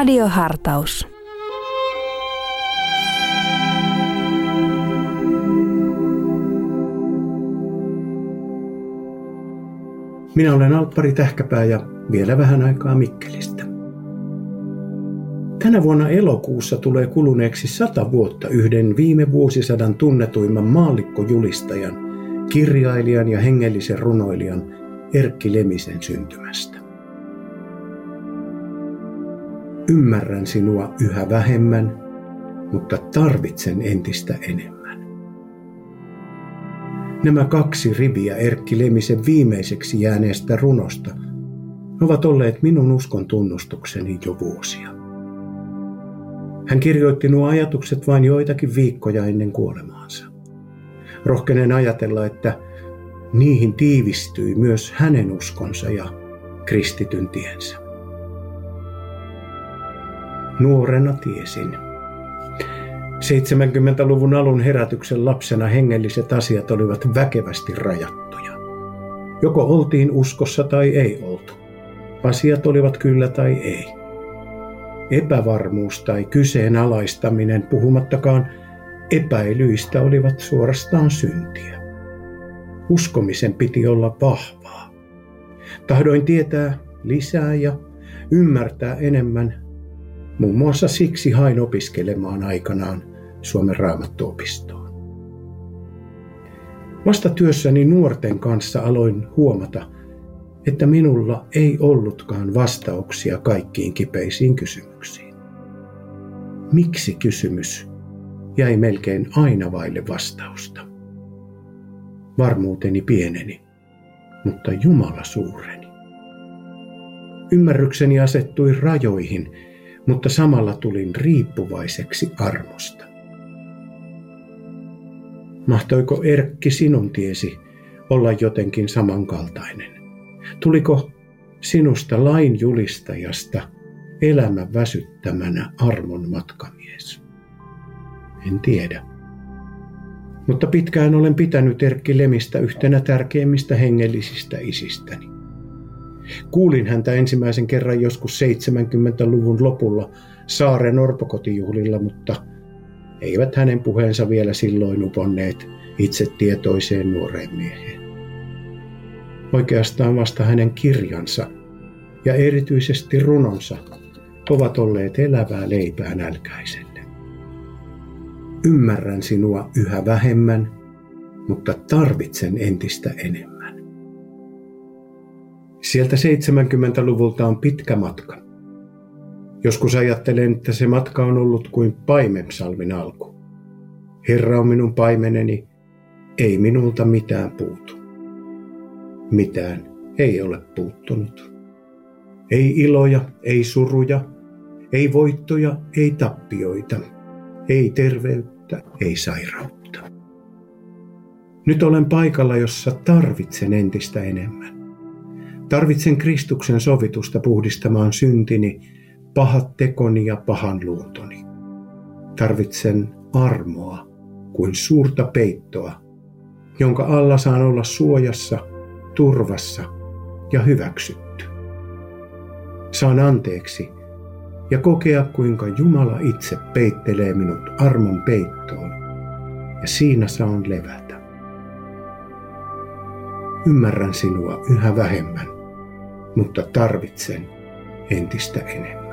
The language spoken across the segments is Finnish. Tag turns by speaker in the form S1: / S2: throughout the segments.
S1: Radiohartaus.
S2: Minä olen Alppari Tähkäpää ja vielä vähän aikaa Mikkelistä. Tänä vuonna elokuussa tulee kuluneeksi 100 vuotta yhden viime vuosisadan tunnetuimman maallikkojulistajan, kirjailijan ja hengellisen runoilijan Erkki Lemisen syntymästä. Ymmärrän sinua yhä vähemmän, mutta tarvitsen entistä enemmän. Nämä 2 riviä Erkki Lemisen viimeiseksi jääneestä runosta ovat olleet minun uskon tunnustukseni jo vuosia. Hän kirjoitti nuo ajatukset vain joitakin viikkoja ennen kuolemaansa. Rohkenen ajatella, että niihin tiivistyi myös hänen uskonsa ja kristityn tiensä. Nuorena tiesin. 70-luvun alun herätyksen lapsena hengelliset asiat olivat väkevästi rajattuja. Joko oltiin uskossa tai ei oltu. Asiat olivat kyllä tai ei. Epävarmuus tai kyseenalaistaminen, puhumattakaan epäilyistä, olivat suorastaan syntiä. Uskomisen piti olla vahvaa. Tahdoin tietää lisää ja ymmärtää enemmän. Muun muassa siksi hain opiskelemaan aikanaan Suomen Raamattuopistoon. Vasta työssäni nuorten kanssa aloin huomata, että minulla ei ollutkaan vastauksia kaikkiin kipeisiin kysymyksiin. Miksi kysymys jäi melkein aina vaille vastausta? Varmuuteni pieneni, mutta Jumala suureni. Ymmärrykseni asettui rajoihin, mutta samalla tulin riippuvaiseksi armosta. Mahtoiko Erkki sinun tiesi olla jotenkin samankaltainen? Tuliko sinusta lain julistajasta elämän väsyttämänä armon matkamies? En tiedä. Mutta pitkään olen pitänyt Erkki Lemistä yhtenä tärkeimmistä hengellisistä isistäni. Kuulin häntä ensimmäisen kerran joskus 70-luvun lopulla Saaren orpokotijuhlilla, mutta eivät hänen puheensa vielä silloin uponneet itsetietoiseen nuoreen mieheen. Oikeastaan vasta hänen kirjansa ja erityisesti runonsa ovat olleet elävää leipää nälkäiselle. Ymmärrän sinua yhä vähemmän, mutta tarvitsen entistä enemmän. Sieltä 70-luvulta on pitkä matka. Joskus ajattelen, että se matka on ollut kuin paimenpsalmin alku. Herra on minun paimeneni, ei minulta mitään puutu. Mitään ei ole puuttunut. Ei iloja, ei suruja, ei voittoja, ei tappioita, ei terveyttä, ei sairautta. Nyt olen paikalla, jossa tarvitsen entistä enemmän. Tarvitsen Kristuksen sovitusta puhdistamaan syntini, pahat tekoni ja pahan luontoni. Tarvitsen armoa kuin suurta peittoa, jonka alla saan olla suojassa, turvassa ja hyväksytty. Saan anteeksi ja kokea, kuinka Jumala itse peittelee minut armon peittoon, ja siinä saan levätä. Ymmärrän sinua yhä vähemmän, mutta tarvitsen entistä enemmän.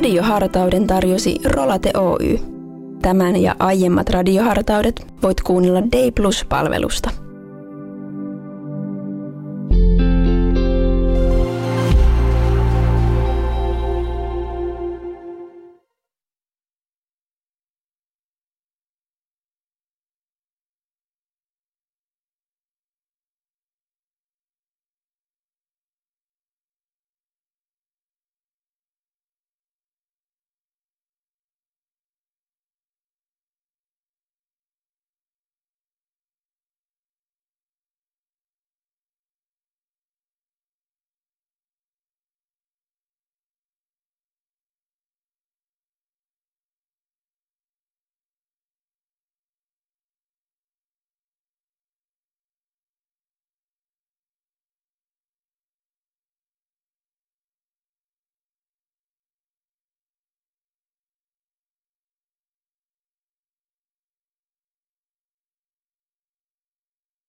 S1: Radiohartauden tarjosi Rolate Oy. Tämän ja aiemmat radiohartaudet voit kuunnella Day Plus-palvelusta.